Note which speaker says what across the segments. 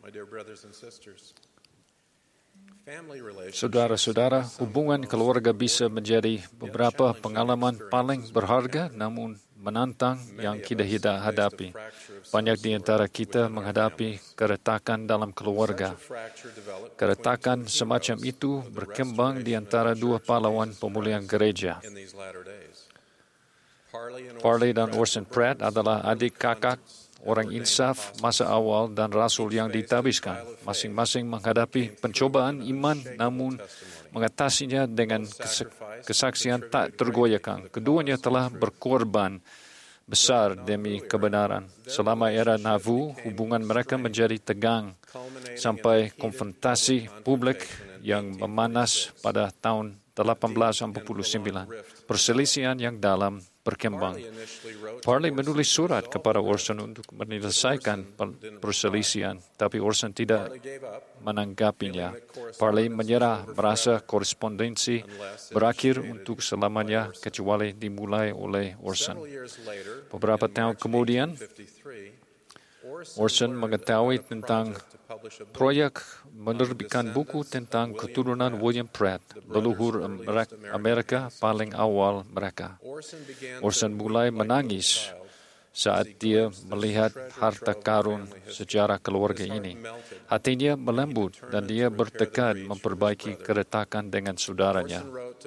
Speaker 1: Saudara-saudara, hubungan keluarga bisa menjadi beberapa pengalaman paling berharga namun menantang yang kita hadapi. Banyak di antara kita menghadapi keretakan dalam keluarga. Keretakan semacam itu berkembang di antara dua pahlawan pemulihan gereja. Parley dan Orson Pratt adalah adik kakak, orang insaf masa awal dan rasul yang ditabiskan. Masing-masing menghadapi pencobaan iman namun mengatasinya dengan kesaksian tak tergoyahkan. Keduanya telah berkorban besar demi kebenaran. Selama era Nauvoo, hubungan mereka menjadi tegang sampai konfrontasi publik yang memanas pada tahun 1889. Perselisihan yang dalam berkembang. Parley menulis surat kepada Orson untuk menyelesaikan perselisihan, tapi Orson tidak menanggapinya. Parley menyerah, merasa korespondensi berakhir untuk selamanya kecuali dimulai oleh Orson. Beberapa tahun kemudian, Orson mengetahui tentang proyek menerbitkan buku tentang keturunan William Pratt, leluhur Amerika paling awal mereka. Orson mulai menangis saat dia melihat harta karun sejarah keluarga ini. Hatinya melembut dan dia bertekad memperbaiki keretakan dengan saudaranya.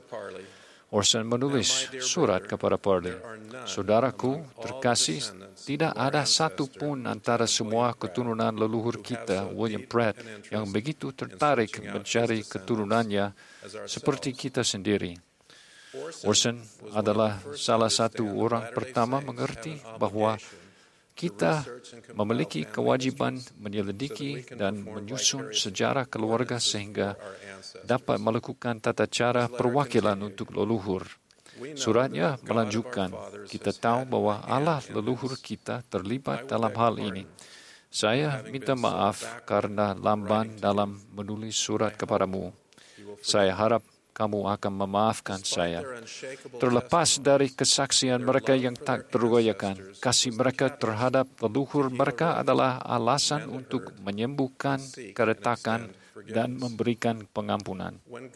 Speaker 1: Orson menulis surat kepada Parley, "Saudaraku terkasih, tidak ada satu pun antara semua keturunan leluhur kita, William Pratt, yang begitu tertarik mencari keturunannya seperti kita sendiri." Orson adalah salah satu orang pertama mengerti bahwa kita memiliki kewajiban menyelidiki dan menyusun sejarah keluarga sehingga dapat melakukan tata cara perwakilan untuk leluhur. Suratnya melanjutkan, "Kita tahu bahwa Allah leluhur kita terlibat dalam hal ini. Saya minta maaf karena lamban dalam menulis surat kepadamu. Saya harap kamu akan memaafkan saya. Terlepas dari kesaksian mereka yang tak tergoyahkan, kasih mereka terhadap leluhur mereka adalah alasan untuk menyembuhkan keretakan dan memberikan pengampunan.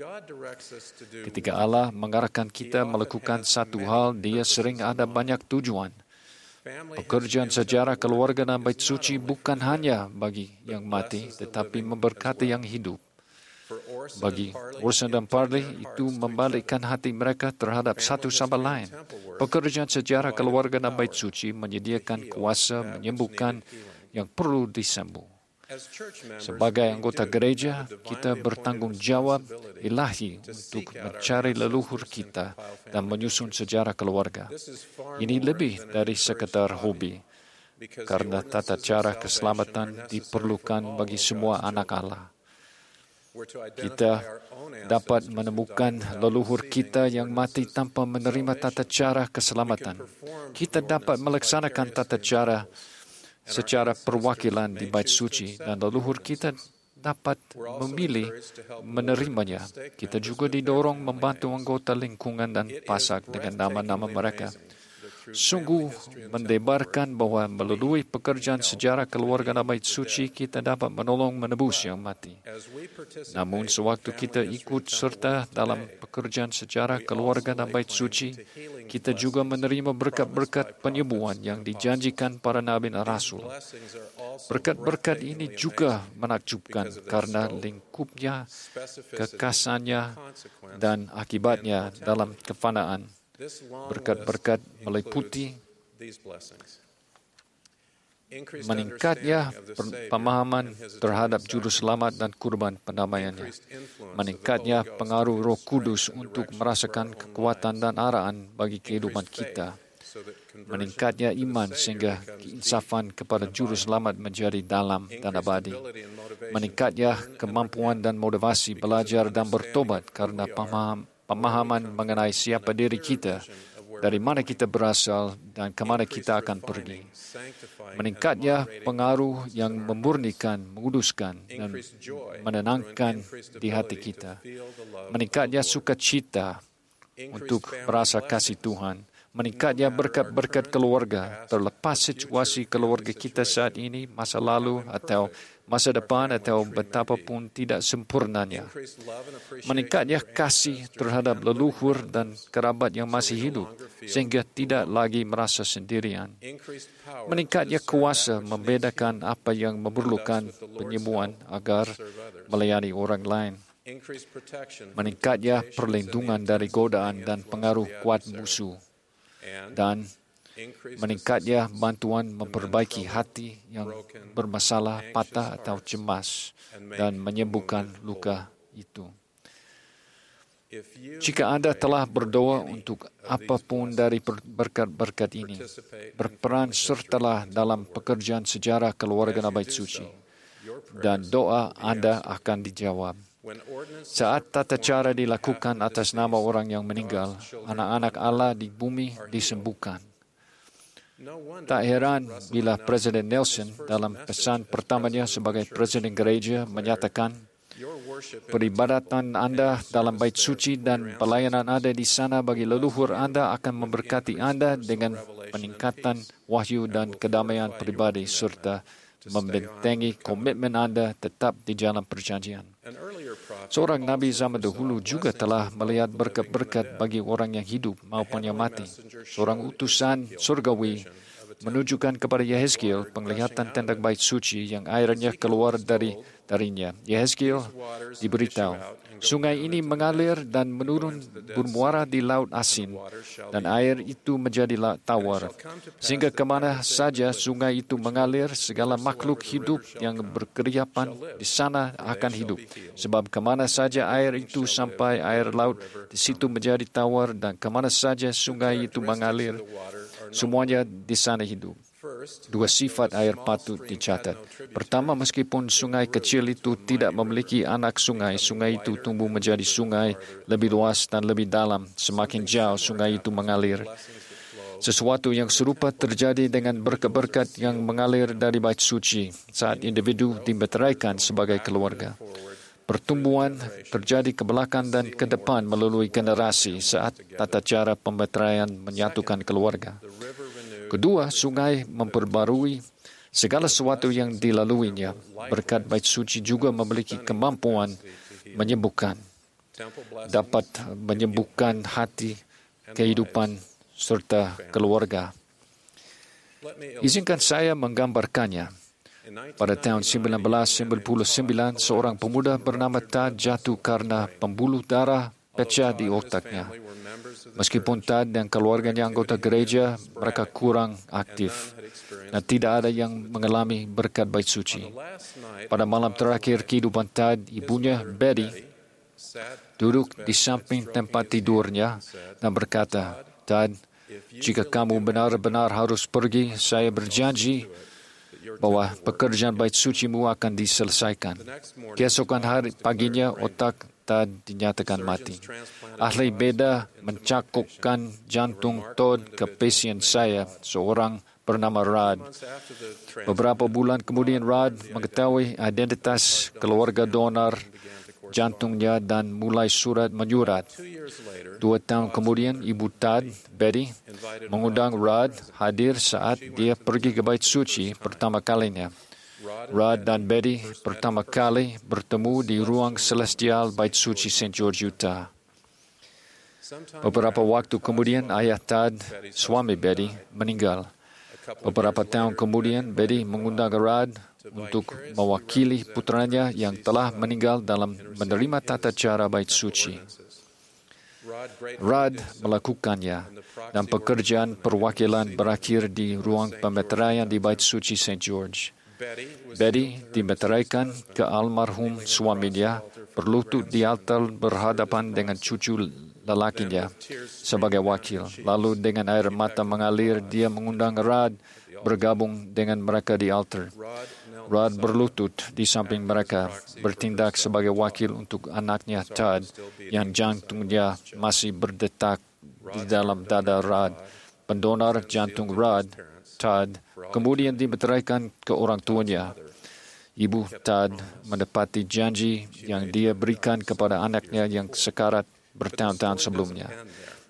Speaker 1: Ketika Allah mengarahkan kita melakukan satu hal, Dia sering ada banyak tujuan. Pekerjaan sejarah keluarga dan bait suci bukan hanya bagi yang mati, tetapi memberkati yang hidup. Bagi Orson dan Parley, itu membalikkan hati mereka terhadap satu sama lain. Pekerjaan sejarah keluarga dan bait suci menyediakan kuasa menyembuhkan yang perlu disembuh. Sebagai anggota gereja, kita bertanggung jawab ilahi untuk mencari leluhur kita dan menyusun sejarah keluarga. Ini lebih dari sekedar hobi, karena tata cara keselamatan diperlukan bagi semua anak Allah. Kita dapat menemukan leluhur kita yang mati tanpa menerima tata cara keselamatan. Kita dapat melaksanakan tata cara secara perwakilan di bait suci dan leluhur kita dapat memilih menerimanya. Kita juga didorong membantu anggota lingkungan dan pasak dengan nama-nama mereka. Sungguh mendebarkan bahwa melalui pekerjaan sejarah keluarga dan bait suci kita dapat menolong menebus yang mati. Namun sewaktu kita ikut serta dalam pekerjaan sejarah keluarga dan bait suci, kita juga menerima berkat-berkat penyembuhan yang dijanjikan para nabi dan rasul. Berkat-berkat ini juga menakjubkan karena lingkupnya, kekasannya, dan akibatnya dalam kefanaan. Berkat-berkat meliputi meningkatnya pemahaman terhadap juru selamat dan kurban pendamaiannya, meningkatnya pengaruh Roh Kudus untuk merasakan kekuatan dan arahan bagi kehidupan kita, meningkatnya iman sehingga keinsafan kepada juru selamat menjadi dalam dan abadi, meningkatnya kemampuan dan motivasi belajar dan bertobat karena pemahaman mengenai siapa diri kita, dari mana kita berasal, dan kemana kita akan pergi. Meningkatnya pengaruh yang memurnikan, menguduskan, dan menenangkan di hati kita. Meningkatnya sukacita untuk merasa kasih Tuhan. meningkatnya berkat-berkat keluarga, terlepas situasi keluarga kita saat ini, masa lalu atau masa depan atau betapapun tidak sempurnanya. Meningkatnya kasih terhadap leluhur dan kerabat yang masih hidup, sehingga tidak lagi merasa sendirian. Meningkatnya kuasa membedakan apa yang memerlukan penyembuhan agar melayani orang lain. Meningkatnya perlindungan dari godaan dan pengaruh kuat musuh. Dan meningkatnya bantuan memperbaiki hati yang bermasalah, patah atau cemas dan menyembuhkan luka itu. Jika Anda telah berdoa untuk apapun dari berkat-berkat ini, berperan sertalah dalam pekerjaan sejarah keluarga Bait Suci, dan doa Anda akan dijawab. Saat tata cara dilakukan atas nama orang yang meninggal, anak-anak Allah di bumi disembuhkan. Tak heran bila Presiden Nelson dalam pesan pertamanya sebagai Presiden Gereja menyatakan, peribadatan Anda dalam Bait Suci dan pelayanan Anda di sana bagi leluhur Anda akan memberkati Anda dengan peningkatan wahyu dan kedamaian pribadi serta membentengi komitmen Anda tetap di jalan perjanjian. Seorang Nabi zaman dahulu juga telah melihat berkat-berkat bagi orang yang hidup maupun yang mati. Seorang utusan surgawi menunjukkan kepada Yehezkiel penglihatan tenda Bait Suci yang airnya keluar darinya. Yehezkiel diberitahu, sungai ini mengalir dan menurun bermuara di laut asin, dan air itu menjadi tawar. Sehingga kemana saja sungai itu mengalir, segala makhluk hidup yang berkeriapan di sana akan hidup. Sebab kemana saja air itu sampai air laut, di situ menjadi tawar, dan kemana saja sungai itu mengalir, semuanya di sana hidup. Dua sifat air patut dicatat. Pertama, meskipun sungai kecil itu tidak memiliki anak sungai, sungai itu tumbuh menjadi sungai lebih luas dan lebih dalam. Semakin jauh sungai itu mengalir. Sesuatu yang serupa terjadi dengan berkat-berkat yang mengalir dari Bait Suci saat individu dimeteraikan sebagai keluarga. Pertumbuhan terjadi ke belakang dan ke depan melalui generasi saat tata cara pemeteraian menyatukan keluarga. Kedua, sungai memperbarui segala sesuatu yang dilaluinya. Berkat Bait Suci juga memiliki kemampuan menyembuhkan. Dapat menyembuhkan hati, kehidupan, serta keluarga. Izinkan saya menggambarkannya. Pada tahun 1999, seorang pemuda bernama Tad jatuh karena pembuluh darah pecah di otaknya. Meskipun Tad dan keluarganya anggota gereja, mereka kurang aktif dan tidak ada yang mengalami berkat Bait Suci. Pada malam terakhir kehidupan Tad, ibunya, Betty, duduk di samping tempat tidurnya dan berkata, Tad, jika kamu benar-benar harus pergi, saya berjanji bahwa pekerjaan Bait Sucimu akan diselesaikan. Keesokan hari paginya, otak Tad dinyatakan mati. Ahli beda mencakupkan jantung Todd ke pasien saya, seorang bernama Rod. Beberapa bulan kemudian, Rod mengetahui identitas keluarga donor jantungnya dan mulai menyurat. 2 tahun kemudian, ibu Tad, Betty, mengundang Rod hadir saat dia pergi ke Bait Suci pertama kalinya. Rod dan Betty pertama kali bertemu di ruang celestial Bait Suci St. George, Utah. Beberapa waktu kemudian, ayah Tad, suami Betty, meninggal. Beberapa tahun kemudian, Betty mengundang Rod untuk mewakili putranya yang telah meninggal dalam menerima tata cara Bait Suci. Rod melakukannya, dan pekerjaan perwakilan berakhir di ruang pemeteraian di Bait Suci St. George. Betty dimeteraikan ke almarhum suaminya, berlutut di altar berhadapan dengan cucu lelakinya sebagai wakil. Lalu dengan air mata mengalir, dia mengundang Rod bergabung dengan mereka di altar. Rod berlutut di samping mereka, bertindak sebagai wakil untuk anaknya Tad yang jantungnya masih berdetak di dalam dada Rod. Pendonor jantung Rod, Tad, kemudian dimeteraikan ke orang tuanya. Ibu Tad menepati janji yang dia berikan kepada anaknya yang sekarat bertahun-tahun sebelumnya.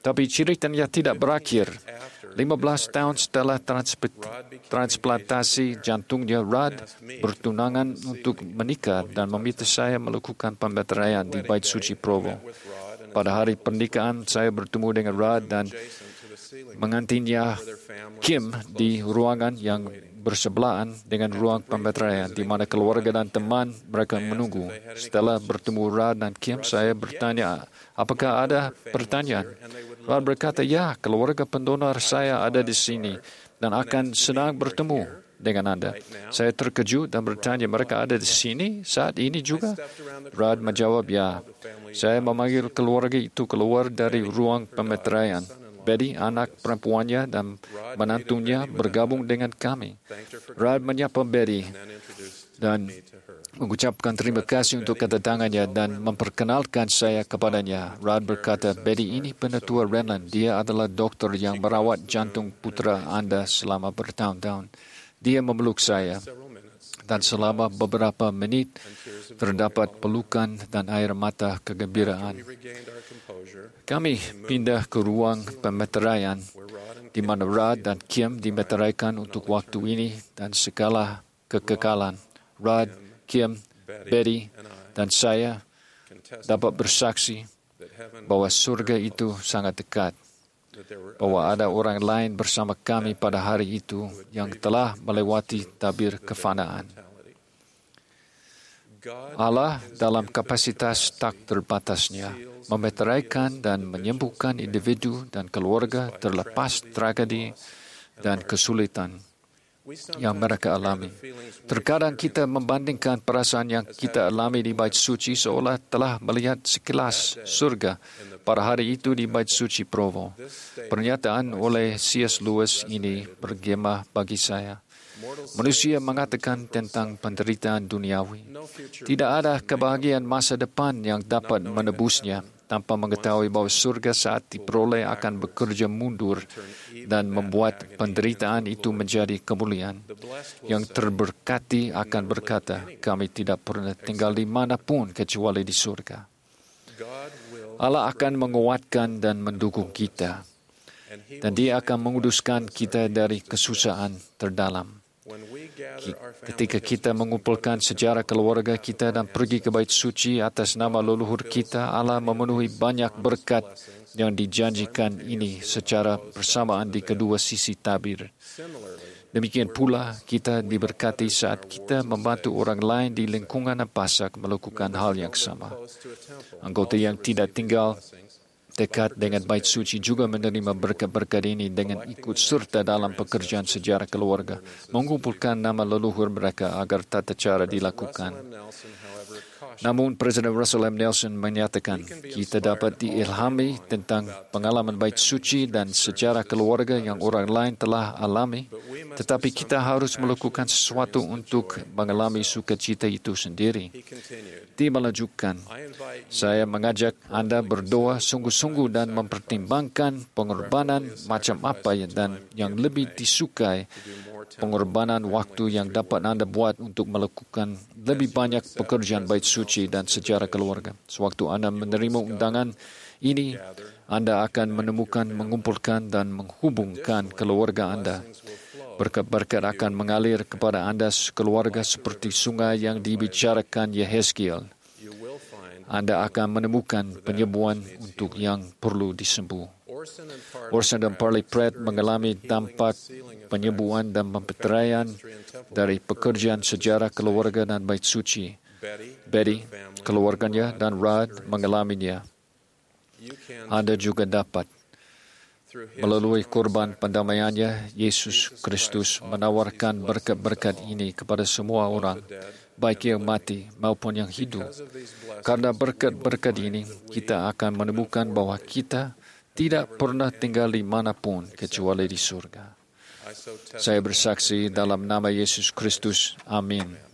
Speaker 1: Tapi ceritanya tidak berakhir. 15 tahun setelah transplantasi jantungnya, Rod bertunangan untuk menikah dan meminta saya melakukan pembeteraian di Bait Suci Provo. Pada hari pernikahan, saya bertemu dengan Rod dan mengantinnya Kim di ruangan yang bersebelahan dengan ruang pembeteraian, di mana keluarga dan teman mereka menunggu. Setelah bertemu Rod dan Kim, saya bertanya, apakah ada pertanyaan? Rod berkata, ya, keluarga pendonor saya ada di sini dan akan senang bertemu dengan Anda. Saya terkejut dan bertanya, mereka ada di sini saat ini juga? Rod menjawab, ya. Saya memanggil keluarga itu keluar dari ruang pembeteraian. Betty, anak perempuannya dan menantunya bergabung dengan kami. Rod menyapa Betty dan mengucapkan terima kasih untuk kedatangannya dan memperkenalkan saya kepadanya. Rod berkata, Betty ini penetua Renland. Dia adalah dokter yang merawat jantung putra Anda selama bertahun-tahun. Dia memeluk saya. Dan selama beberapa menit terdapat pelukan dan air mata kegembiraan. Kami pindah ke ruang pembeteraian di mana Rod dan Kim dimeteraikan untuk waktu ini dan segala kekekalan. Rod, Kim, Betty, dan saya dapat bersaksi bahwa surga itu sangat dekat, bahwa ada orang lain bersama kami pada hari itu yang telah melewati tabir kefanaan. Allah dalam kapasitas tak terbatasnya memeteraikan dan menyembuhkan individu dan keluarga terlepas tragedi dan kesulitan yang mereka alami. Terkadang kita membandingkan perasaan yang kita alami di Bait Suci seolah telah melihat sekilas surga pada hari itu di Bait Suci Provo. Pernyataan oleh C.S. Lewis ini bergema bagi saya. Manusia mengatakan tentang penderitaan duniawi. Tidak ada kebahagiaan masa depan yang dapat menebusnya tanpa mengetahui bahwa surga saat diperoleh akan bekerja mundur dan membuat penderitaan itu menjadi kemuliaan. Yang terberkati akan berkata, kami tidak pernah tinggal di manapun kecuali di surga. Allah akan menguatkan dan mendukung kita, dan Dia akan menguduskan kita dari kesusahan terdalam. Ketika kita mengumpulkan sejarah keluarga kita dan pergi ke Bait Suci atas nama leluhur kita, Allah memenuhi banyak berkat yang dijanjikan ini secara bersamaan di kedua sisi tabir. Demikian pula kita diberkati saat kita membantu orang lain di lingkungan Pasak melakukan hal yang sama. Anggota yang tidak tinggal dekat dengan Bait Suci juga menerima berkat-berkat ini dengan ikut serta dalam pekerjaan sejarah keluarga, mengumpulkan nama leluhur mereka agar tata cara dilakukan. Namun, Presiden Russell M. Nelson menyatakan, kita dapat diilhami tentang pengalaman Bait Suci dan sejarah keluarga yang orang lain telah alami, tetapi kita harus melakukan sesuatu untuk mengalami sukacita itu sendiri. Dia melanjutkan, saya mengajak Anda berdoa sungguh-sungguh dan mempertimbangkan pengorbanan macam apa dan yang lebih disukai, pengorbanan waktu yang dapat Anda buat untuk melakukan lebih banyak pekerjaan Bait Suci dan sejarah keluarga. Sewaktu Anda menerima undangan ini, Anda akan menemukan, mengumpulkan, dan menghubungkan keluarga Anda. Berkat-berkat akan mengalir kepada Anda keluarga seperti sungai yang dibicarakan Yehezkiel. Anda akan menemukan penyembuhan untuk yang perlu disembuh. Orson dan Parley Pratt mengalami dampak penyembuhan dan pembeteraian dari pekerjaan sejarah keluarga dan Bait Suci. Betty, keluarganya, dan Rod mengalaminya. Anda juga dapat. Melalui korban pendamaiannya, Yesus Kristus menawarkan berkat-berkat ini kepada semua orang, baik yang mati maupun yang hidup. Karena berkat-berkat ini, kita akan menemukan bahwa kita tidak pernah tinggal di manapun kecuali di surga. Saya bersaksi dalam nama Yesus Kristus. Amin.